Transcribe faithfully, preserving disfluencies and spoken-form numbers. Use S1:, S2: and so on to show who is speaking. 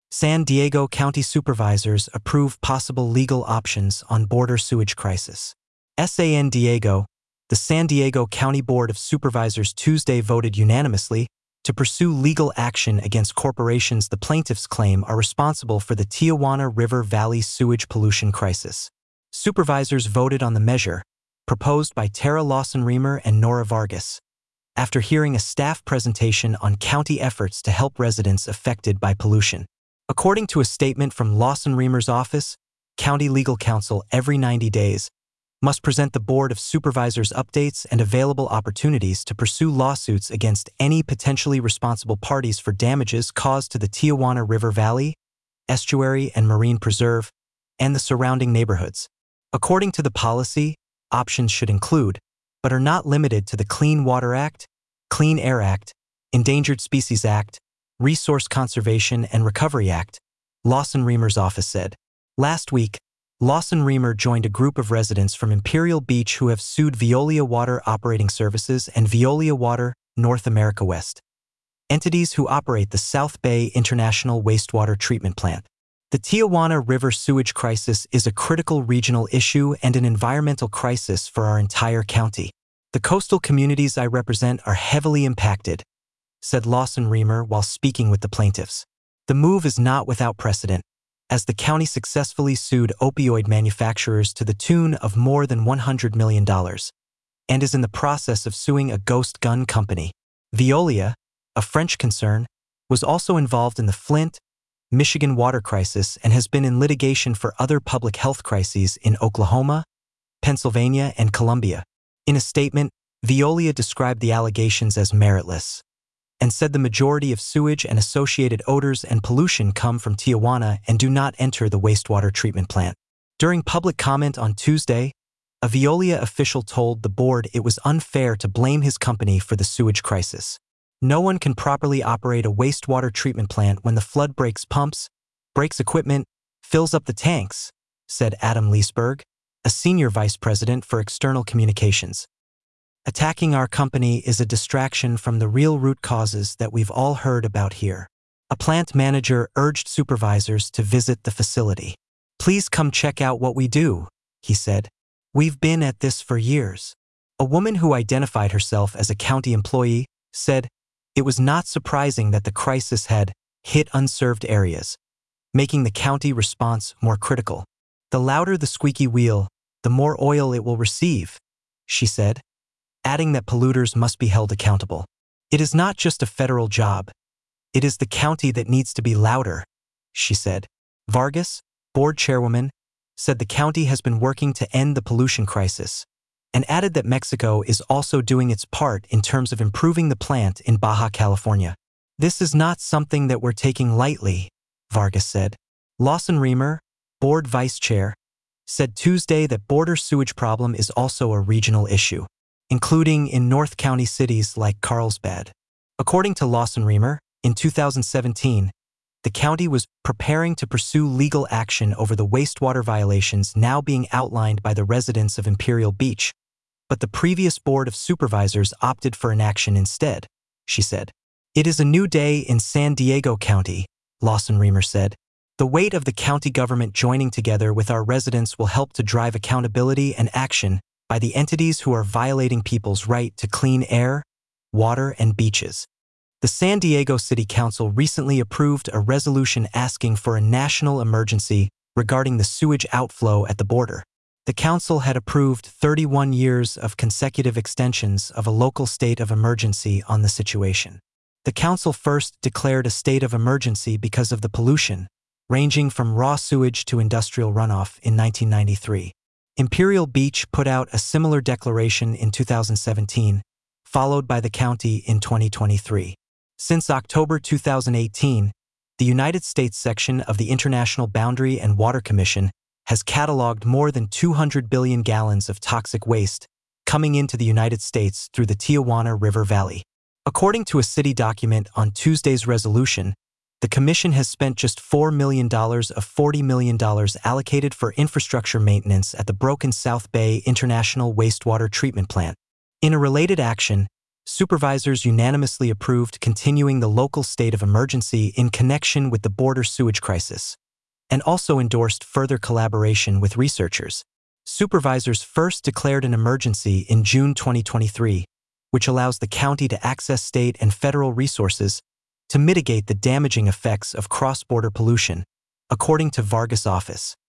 S1: San Diego County supervisors approve possible legal options on border sewage crisis. San Diego, the San Diego County Board of Supervisors Tuesday voted unanimously to pursue legal action against corporations the plaintiffs claim are responsible for the Tijuana River Valley sewage pollution crisis. Supervisors voted on the measure, proposed by Tara Lawson-Remer and Nora Vargas, after hearing a staff presentation on county efforts to help residents affected by pollution. According to a statement from Lawson-Remer's office, county legal counsel every ninety days must present the Board of Supervisors updates and available opportunities to pursue lawsuits against any potentially responsible parties for damages caused to the Tijuana River Valley, Estuary and Marine Preserve, and the surrounding neighborhoods. According to the policy, options should include, but are not limited to the Clean Water Act, Clean Air Act, Endangered Species Act, Resource Conservation and Recovery Act, Lawson-Remer's office said. Last week, Lawson-Remer joined a group of residents from Imperial Beach who have sued Veolia Water Operating Services and Veolia Water North America West, entities who operate the South Bay International Wastewater Treatment Plant. The Tijuana River sewage crisis is a critical regional issue and an environmental crisis for our entire county. The coastal communities I represent are heavily impacted, said Lawson-Remer while speaking with the plaintiffs. The move is not without precedent, as the county successfully sued opioid manufacturers to the tune of more than one hundred million dollars, and is in the process of suing a ghost gun company. Veolia, a French concern, was also involved in the Flint, Michigan water crisis and has been in litigation for other public health crises in Oklahoma, Pennsylvania, and Colombia. In a statement, Veolia described the allegations as meritless and said the majority of sewage and associated odors and pollution come from Tijuana and do not enter the wastewater treatment plant. During public comment on Tuesday, a Veolia official told the board it was unfair to blame his company for the sewage crisis. No one can properly operate a wastewater treatment plant when the flood breaks pumps, breaks equipment, fills up the tanks, said Adam Leesburg, a senior vice president for external communications. Attacking our company is a distraction from the real root causes that we've all heard about here. A plant manager urged supervisors to visit the facility. Please come check out what we do, he said. We've been at this for years. A woman who identified herself as a county employee said it was not surprising that the crisis had hit unserved areas, making the county response more critical. The louder the squeaky wheel, the more oil it will receive, she said, adding that polluters must be held accountable. It is not just a federal job. It is the county that needs to be louder, she said. Vargas, board chairwoman, said the county has been working to end the pollution crisis, and added that Mexico is also doing its part in terms of improving the plant in Baja California. This is not something that we're taking lightly, Vargas said. Lawson-Remer, board vice chair, said Tuesday that border sewage problem is also a regional issue, including in North County cities like Carlsbad. According to Lawson-Remer, in two thousand seventeen, the county was preparing to pursue legal action over the wastewater violations now being outlined by the residents of Imperial Beach, but the previous Board of Supervisors opted for inaction instead, she said. It is a new day in San Diego County, Lawson-Remer said. The weight of the county government joining together with our residents will help to drive accountability and action by the entities who are violating people's right to clean air, water, and beaches. The San Diego City Council recently approved a resolution asking for a national emergency regarding the sewage outflow at the border. The council had approved thirty-one years of consecutive extensions of a local state of emergency on the situation. The council first declared a state of emergency because of the pollution, ranging from raw sewage to industrial runoff, in nineteen ninety-three. Imperial Beach put out a similar declaration in two thousand seventeen, followed by the county in twenty twenty-three. Since October two thousand eighteen, the United States section of the International Boundary and Water Commission has cataloged more than two hundred billion gallons of toxic waste coming into the United States through the Tijuana River Valley. According to a city document on Tuesday's resolution, the Commission has spent just four million dollars of forty million dollars allocated for infrastructure maintenance at the broken South Bay International Wastewater Treatment Plant. In a related action, Supervisors unanimously approved continuing the local state of emergency in connection with the border sewage crisis, and also endorsed further collaboration with researchers. Supervisors first declared an emergency in June twenty twenty-three, which allows the county to access state and federal resources to mitigate the damaging effects of cross-border pollution, according to Vargas' office.